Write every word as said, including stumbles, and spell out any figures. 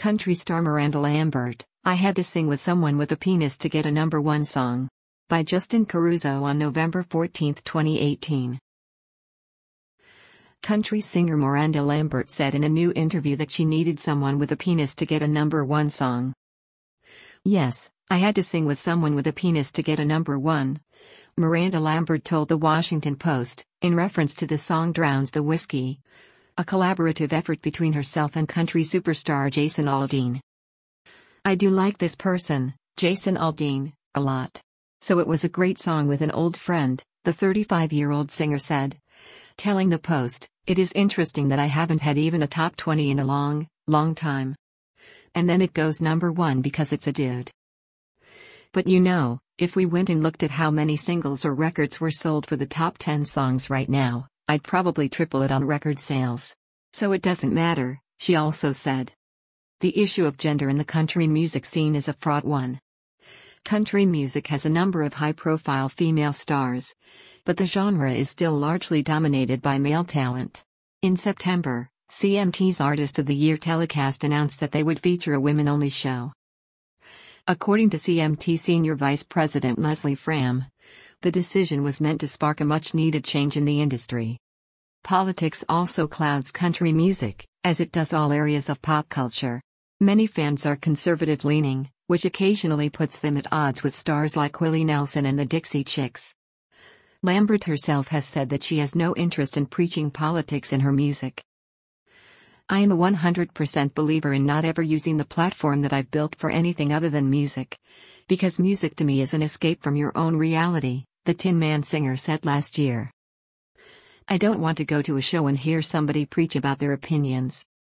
Country star Miranda Lambert, I had to sing with someone with a penis to get a number one song. By Justin Caruso on November fourteenth, twenty eighteen. Country singer Miranda Lambert said in a new interview that she needed someone with a penis to get a number one song. Yes, I had to sing with someone with a penis to get a number one. Miranda Lambert told The Washington Post, in reference to the song Drowns the Whiskey, a collaborative effort between herself and country superstar Jason Aldean. I do like this person, Jason Aldean, a lot. So it was a great song with an old friend, the thirty-five-year-old singer said. Telling the Post, it is interesting that I haven't had even a top twenty in a long, long time. And then it goes number one because it's a dude. But you know, if we went and looked at how many singles or records were sold for the top ten songs right now, I'd probably triple it on record sales. So it doesn't matter, she also said. The issue of gender in the country music scene is a fraught one. Country music has a number of high-profile female stars, but the genre is still largely dominated by male talent. In September, C M T's Artist of the Year telecast announced that they would feature a women-only show. According to C M T Senior Vice President Leslie Fram, the decision was meant to spark a much-needed change in the industry. Politics also clouds country music, as it does all areas of pop culture. Many fans are conservative-leaning, which occasionally puts them at odds with stars like Willie Nelson and the Dixie Chicks. Lambert herself has said that she has no interest in preaching politics in her music. I am a one hundred percent believer in not ever using the platform that I've built for anything other than music. Because music to me is an escape from your own reality, the Tin Man singer said last year. I don't want to go to a show and hear somebody preach about their opinions.